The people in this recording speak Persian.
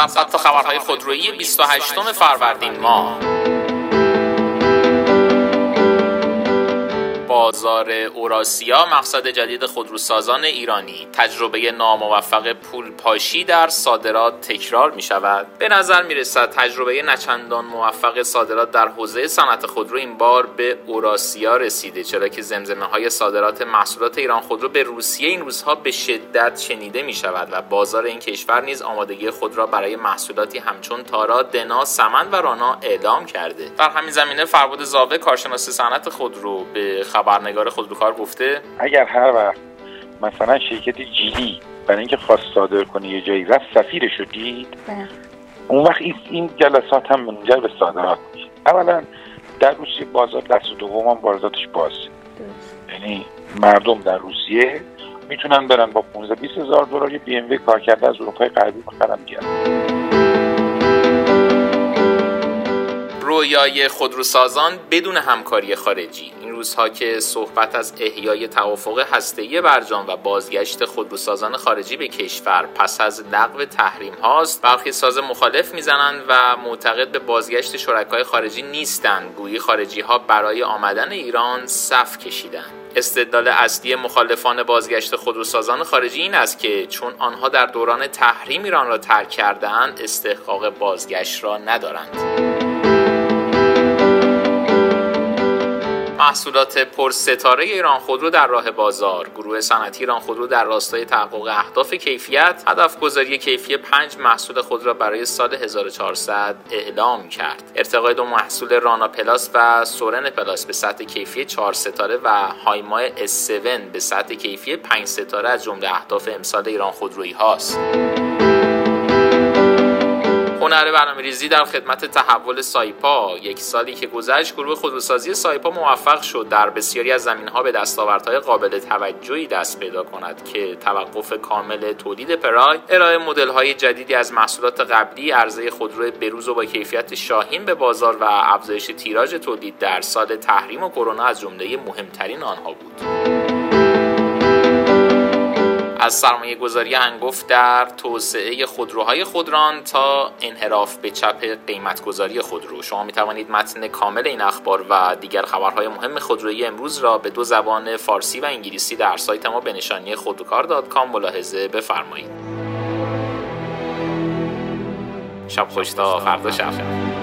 سرخط خبرهای خودرویی 28 فروردین ماه. بازار اوراسیا مقصد جدید خودروسازان ایرانی. تجربه ناموفق پولپاشی در صادرات تکرار می شود. به نظر می رسد تجربه نچندان موفق صادرات در حوزه صنعت خودرو این بار به اوراسیا رسیده، چرا که زمزمه های صادرات محصولات ایران خودرو به روسیه این روزها به شدت شنیده می شود و بازار این کشور نیز آمادگی خود را برای محصولاتی همچون تارا، دنا، سمن و رانا اعلام کرده. در همین زمینه فربود زاوه کارشناس صنعت خودرو به خبرنگار خودروکار گفته اگر هر وقت مثلا شرکت جیلی برای اینکه خواست صادر کنه یه جایی رفت سفیرش رو دید، اون وقت این جلسات هم منجر به صادرات میشه. اولا در روسیه بازار دست دوم هم وارداتش بازه، یعنی مردم در روسیه میتونن برن با 15-20 هزار دلار یه بی ام وی کار کرده از اروپای غربی بخرن بیارن. رویای خودروسازان بدون همکاری خارجی. این روزها که صحبت از احیای توافق هسته‌ای برجام و بازگشت خودروسازان خارجی به کشور پس از لغو تحریم هاست، برخی ساز مخالف میزنند و معتقد به بازگشت شرکای خارجی نیستند، گویی خارجی ها برای آمدن ایران صف کشیدند. استدلال اصلی مخالفان بازگشت خودروسازان خارجی این است که چون آنها در دوران تحریم ایران را ترک کردند، استحقاق بازگشت را ندارند. محصولات پرستاره ایران خودرو در راه بازار. گروه صنعتی ایران خودرو در راستای تحقق اهداف کیفیت هدف گذاری کیفی 5 محصول خود را برای سال 1400 اعلام کرد. ارتقای 2 محصول رانا پلاس و سورن پلاس به سطح کیفی 4 ستاره و هایمای اس 7 به سطح کیفی 5 ستاره از جمله اهداف امسال ایران خودرویی هاست. هنر برنامه‌ریزی در خدمت تحول سایپا. 1 سالی که گذشت، گروه خودروسازی سایپا موفق شد در بسیاری از زمینه‌ها به دستاوردهای قابل توجهی دست پیدا کند که توقف کامل تولید پراید، ارائه مدل‌های جدیدی از محصولات قبلی، عرضه خودرو بروز و با کیفیت شاهین به بازار و افزایش تیراژ تولید در سال تحریم و کرونا از جمله مهمترین آنها بود. از سرمایه گذاری هنگفت در توسعه خودروهای خودران تا انحراف به چپ قیمتگذاری خودرو. شما می توانید متن کامل این اخبار و دیگر خبرهای مهم خودرویی امروز را به 2 زبان فارسی و انگلیسی در سایت ما به نشانی خودروکار.com ملاحظه بفرمایید. شب خوش تا فردا شب.